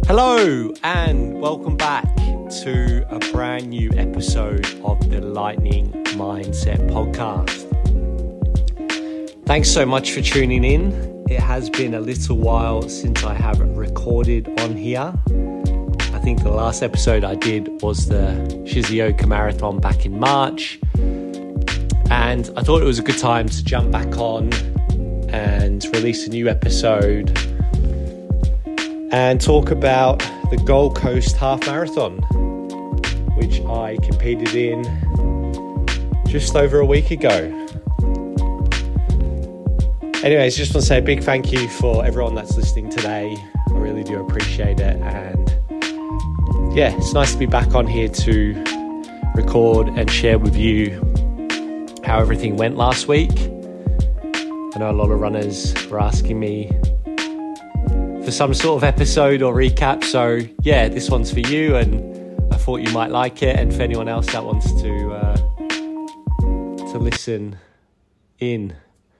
Hello and welcome back to a brand new episode of the Lightning Mindset Podcast. Thanks so much for tuning in. It has been a little while since I have recorded on here. I think the last episode I did was the Shizuoka Marathon back in March. And I thought it was a good time to jump back on and release a new episode and talk about the Gold Coast Half Marathon, which I competed in just over a week ago. Anyways, just want to say a big thank you for everyone that's listening today. I really do appreciate it. And yeah, it's nice to be back on here to record and share with you how everything went last week. I know a lot of runners were asking me for some sort of episode or recap, so yeah, this one's for you, and I thought you might like it, and for anyone else that wants to listen in.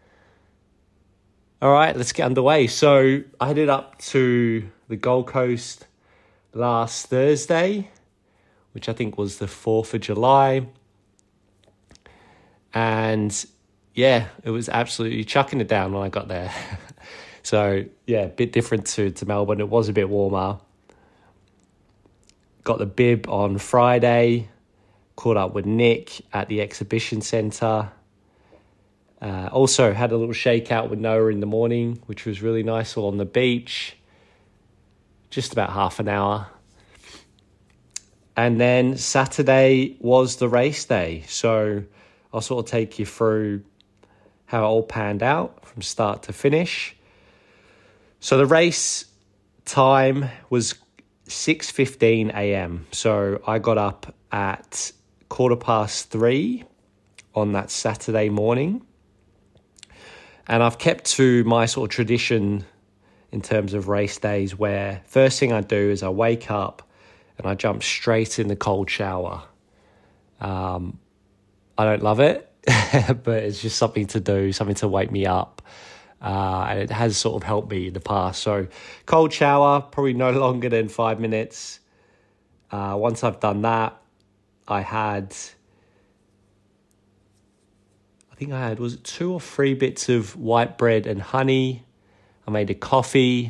All right, let's get underway. So I headed up to the Gold Coast last Thursday, which I think was the 4th of July. And yeah, it was absolutely chucking it down when I got there. So yeah, a bit different to Melbourne. It was a bit warmer. Got the bib on Friday. Caught up with Nick at the exhibition centre. Also had a little shakeout with Noah in the morning, which was really nice, all on the beach. Just about half an hour. And then Saturday was the race day. So I'll sort of take you through how it all panned out from start to finish. So the race time was 6:15 a.m. So I got up at 3:15 on that Saturday morning. And I've kept to my sort of tradition in terms of race days, where first thing I do is I wake up and I jump straight in the cold shower. I don't love it, but it's just something to do, something to wake me up. And it has sort of helped me in the past. So cold shower, probably no longer than 5 minutes. Once I've done that, I was it 2 or 3 bits of white bread and honey. I made a coffee.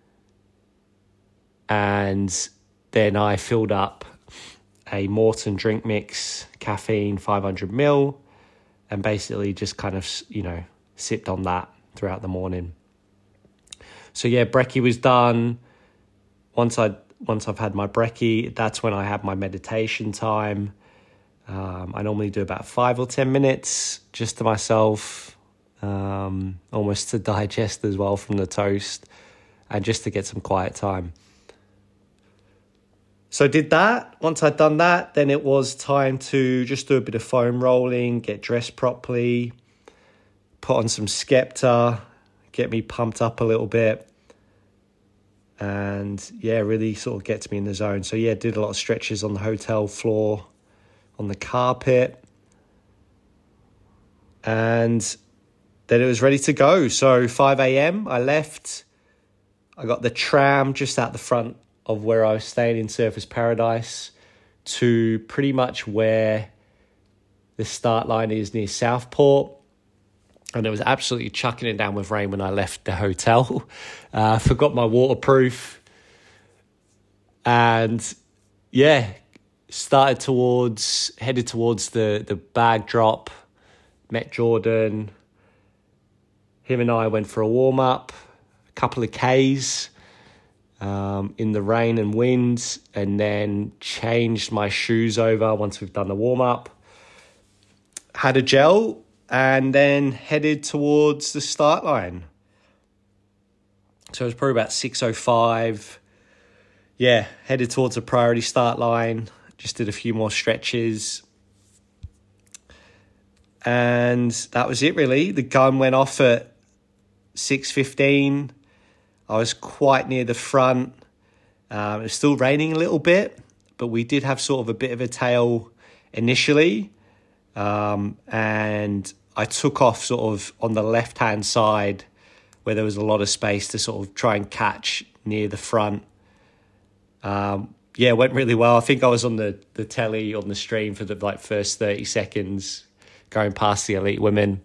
And then I filled up a Morton drink mix, caffeine 500ml, and basically just kind of, sipped on that throughout the morning. So yeah, brekkie was done. Once I've had my brekkie, that's when I have my meditation time. I normally do about 5 or 10 minutes just to myself, almost to digest as well from the toast, and just to get some quiet time. So I did that. Once I'd done that, then it was time to just do a bit of foam rolling, get dressed properly, put on some Skepta, get me pumped up a little bit, and yeah, really sort of gets me in the zone. So yeah, did a lot of stretches on the hotel floor, on the carpet, and then it was ready to go. So 5 a.m. I left. I got the tram just out the front of where I was staying in Surfers Paradise to pretty much where the start line is near Southport. And it was absolutely chucking it down with rain when I left the hotel. Forgot my waterproof. And yeah, headed towards the bag drop. Met Jordan. Him and I went for a warm-up, a couple of Ks in the rain and wind, and then changed my shoes over once we've done the warm-up. Had a gel, and then headed towards the start line. So it was probably about 6:05. Yeah, headed towards the priority start line. Just did a few more stretches. And that was it, really. The gun went off at 6:15. I was quite near the front. It was still raining a little bit, but we did have sort of a bit of a tail initially. And I took off sort of on the left-hand side where there was a lot of space to sort of try and catch near the front. Yeah, it went really well. I think I was on the telly on the stream for the first 30 seconds going past the elite women.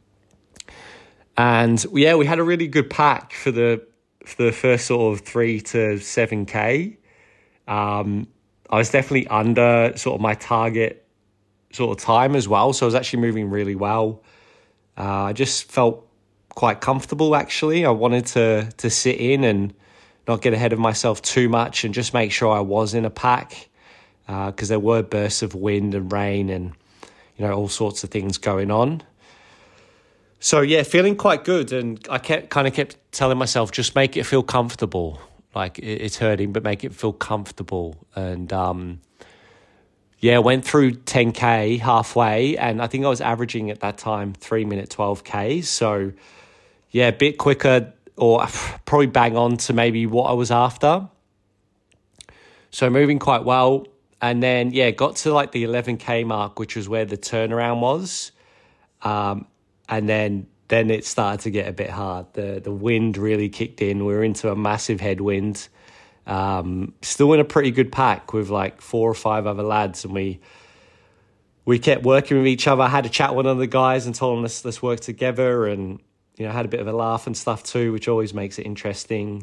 And yeah, we had a really good pack for the first sort of 3 to 7K. I was definitely under sort of my target sort of time as well. So I was actually moving really well. I just felt quite comfortable, actually. I wanted to sit in and not get ahead of myself too much and just make sure I was in a pack, because there were bursts of wind and rain and, all sorts of things going on. So yeah, feeling quite good. And I kept telling myself, just make it feel comfortable. Like it's hurting, but make it feel comfortable. And went through 10K halfway, and I think I was averaging at that time 3-minute 12Ks. So yeah, a bit quicker, or probably bang on to maybe what I was after. So moving quite well. And then, got to like the 11K mark, which was where the turnaround was. And then it started to get a bit hard. The wind really kicked in. We were into a massive headwind. Still in a pretty good pack with like 4 or 5 other lads. And we kept working with each other. I had a chat with one of the guys and told him, let's work together. And, had a bit of a laugh and stuff too, which always makes it interesting.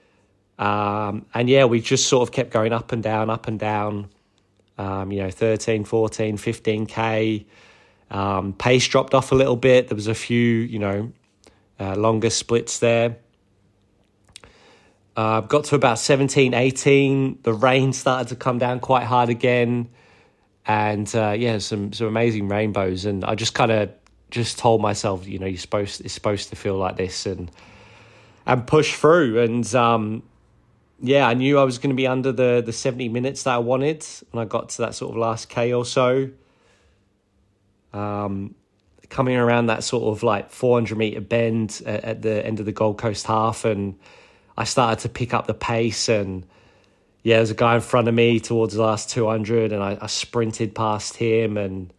We just sort of kept going up and down, 13, 14, 15K. Pace dropped off a little bit. There was a few, longer splits there. Got to about 17, 18. The rain started to come down quite hard again. And, some amazing rainbows. And I just kind of just told myself, it's supposed to feel like this and push through. And, I knew I was going to be under the 70 minutes that I wanted when I got to that sort of last K or so. Coming around that sort of like 400-meter bend at the end of the Gold Coast half, and I started to pick up the pace. And there's a guy in front of me towards the last 200, and I sprinted past him and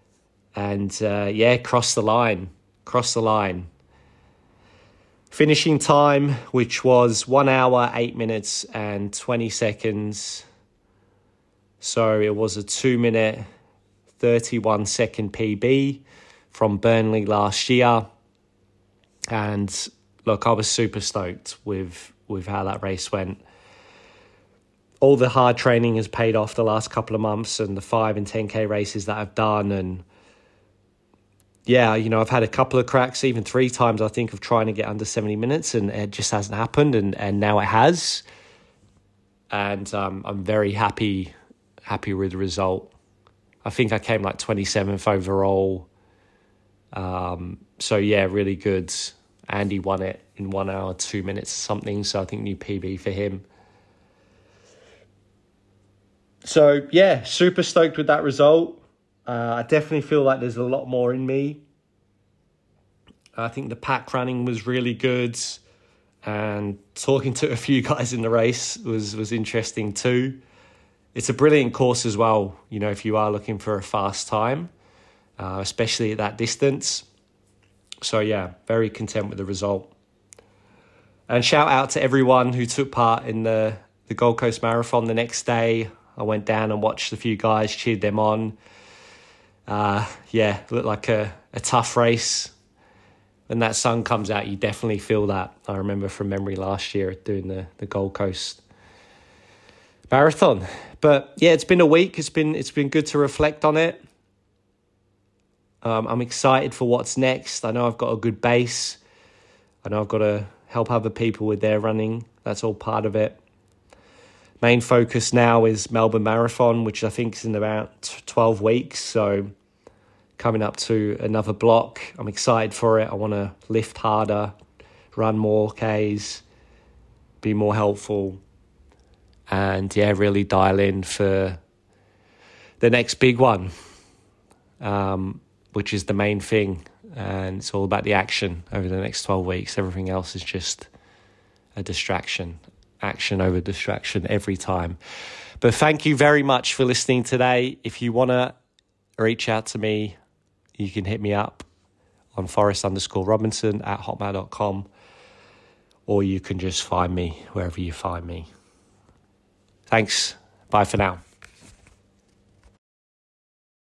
crossed the line. Finishing time, which was 1 hour, 8 minutes and 20 seconds. So it was a 2-minute, 31-second PB from Burnley last year. And look, I was super stoked with how that race went. All the hard training has paid off the last couple of months, and the 5 and 10K races that I've done. And I've had a couple of cracks, even 3 times, I think, of trying to get under 70 minutes, and it just hasn't happened. And now it has. And I'm very happy with the result. I think I came like 27th overall. Really good. Andy won it in 1 hour, 2 minutes something. So I think new PB for him. So super stoked with that result. I definitely feel like there's a lot more in me. I think the pack running was really good. And talking to a few guys in the race was interesting too. It's a brilliant course as well, if you are looking for a fast time, especially at that distance. So, very content with the result. And shout out to everyone who took part in the Gold Coast Marathon the next day. I went down and watched a few guys, cheered them on. Looked like a tough race. When that sun comes out, you definitely feel that. I remember from memory last year doing the Gold Coast Marathon. But it's been a week. It's been good to reflect on it. I'm excited for what's next. I know I've got a good base. I know I've got to help other people with their running. That's all part of it. Main focus now is Melbourne Marathon, which I think is in about 12 weeks. So coming up to another block. I'm excited for it. I want to lift harder, run more Ks, be more helpful, and really dial in for the next big one, which is the main thing. And it's all about the action over the next 12 weeks. Everything else is just a distraction. Action over distraction every time. But thank you very much for listening today. If you want to reach out to me, you can hit me up on forrest_robinson@hotmail.com, or you can just find me wherever you find me. Thanks. Bye for now.